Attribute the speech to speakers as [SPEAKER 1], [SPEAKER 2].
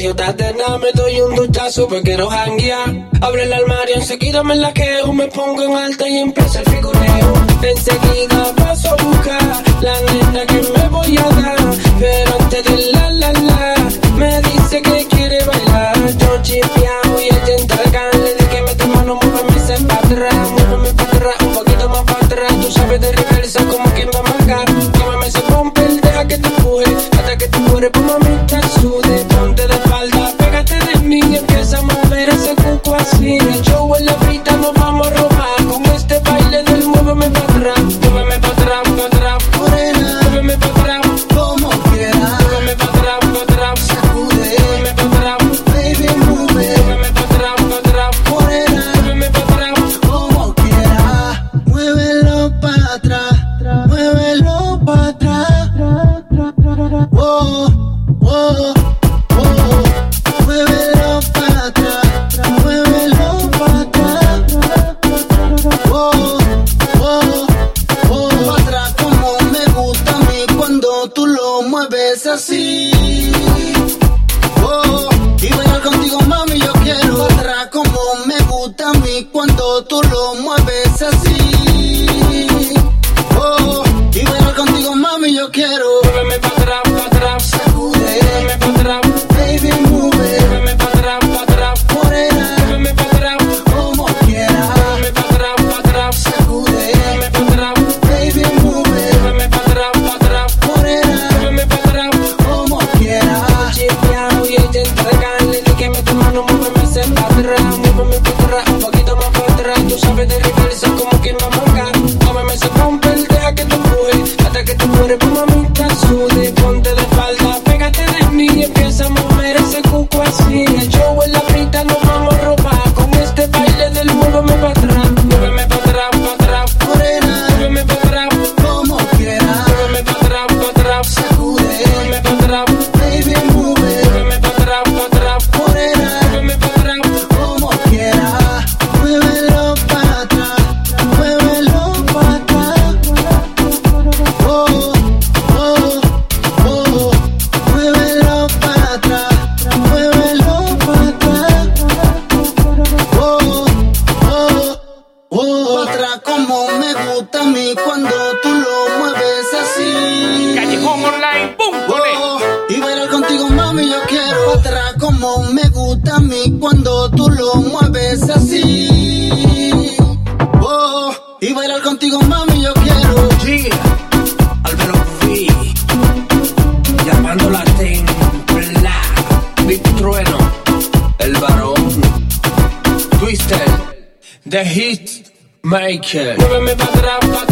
[SPEAKER 1] serio, date nada, me doy un duchazo porque quiero janguear. Abre el armario, enseguida me laqueo, me pongo en alta y empieza el figureo. Enseguida paso a buscar la nena que me voy a dar, pero antes de la me dice que quiere bailar. Yo chipeao y ella entrega, le dije que mete mano, muéveme ese pa' atrás, muéveme pa' atrás, un poquito más pa' atrás. Tú sabes de reversa como quien va a marcar. Muéveme ese bumper, deja que te empuje, hasta que tu cuerpo mamita sude. Ponte de espalda, pégate de mí y empieza a mover ese cuco así. El show en la frita nos vamos a robar con este baile del muéveme pa' atrás, muéveme pa' atrás, pa' atrás, morena, muéveme pa' atrás, como quieras, muéveme pa' atrás, pa' atrás, sacude, muéveme pa' atrás, baby move, muéveme pa' atrás, morena, muéveme pa' atrás,
[SPEAKER 2] como quieras, muévelo pa' atrás, muévelo pa' atrás, oh, oh, oh, muévelo pa' atrás, muévelo pa' atrás, oh, oh, oh, pa' atrás como me gusta a mí cuando tú lo mueves así, oh, y bailar contigo mami yo quiero, pa' atrás como me gusta a mí cuando tú lo mueves así, oh, y bailar contigo mami yo quiero,
[SPEAKER 1] muéveme pa' atrás,
[SPEAKER 2] sacude,
[SPEAKER 1] muéveme pa' atrás,
[SPEAKER 2] baby move,
[SPEAKER 1] muéveme pa' atrás,
[SPEAKER 2] morena,
[SPEAKER 1] muéveme pa' atrás,
[SPEAKER 2] como quieras,
[SPEAKER 1] muéveme pa' atrás,
[SPEAKER 2] sacude,
[SPEAKER 1] muéveme pa' atrás,
[SPEAKER 2] baby move,
[SPEAKER 1] muéveme pa' atrás,
[SPEAKER 2] morena,
[SPEAKER 1] muéveme pa' atrás.
[SPEAKER 2] como quieras,
[SPEAKER 1] Chipeao y ella entrega, le dije que mete mano, muéveme ese pa' atrás, muéveme pa' atrás, un poquito más pa' atrás. Tú sabes de reversa como quien va a marcar. Muéveme ese bumper, deja que te empuje, hasta que tu cuerpo mamita sude. Ponte de espalda, pégate de mí y empieza a mover ese cuco así. El show en la frita nos vamos a robar con este baile del muéveme pa' atrás, muéveme pa' atrás,
[SPEAKER 2] morena,
[SPEAKER 1] muéveme pa' atrás,
[SPEAKER 2] como quieras,
[SPEAKER 1] muéveme pa' atrás,
[SPEAKER 2] sacude,
[SPEAKER 1] muéveme pa' atrás,
[SPEAKER 2] baby move,
[SPEAKER 1] muéveme pa' atrás,
[SPEAKER 2] morena,
[SPEAKER 1] muéveme pa' atrás.
[SPEAKER 2] como quieras, muévelo pa' atrás, muévelo pa' atrás, oh, oh, oh, muévelo pa' atrás, muévelo pa' atrás, oh, oh, oh, pa' atrás como me gusta a mí cuando tú lo mueves así.
[SPEAKER 3] Callejón Online, ¡pum!
[SPEAKER 2] Oh, y bailar contigo mami yo quiero, pa' atrás como me gusta a mí cuando tú lo mueves así, oh, y bailar contigo mami yo quiero,
[SPEAKER 1] Yeah, Álvaro V, llamando la templa, Big Trueno, el varón, Twister, The Hit Maker. Muéveme pa' atrás,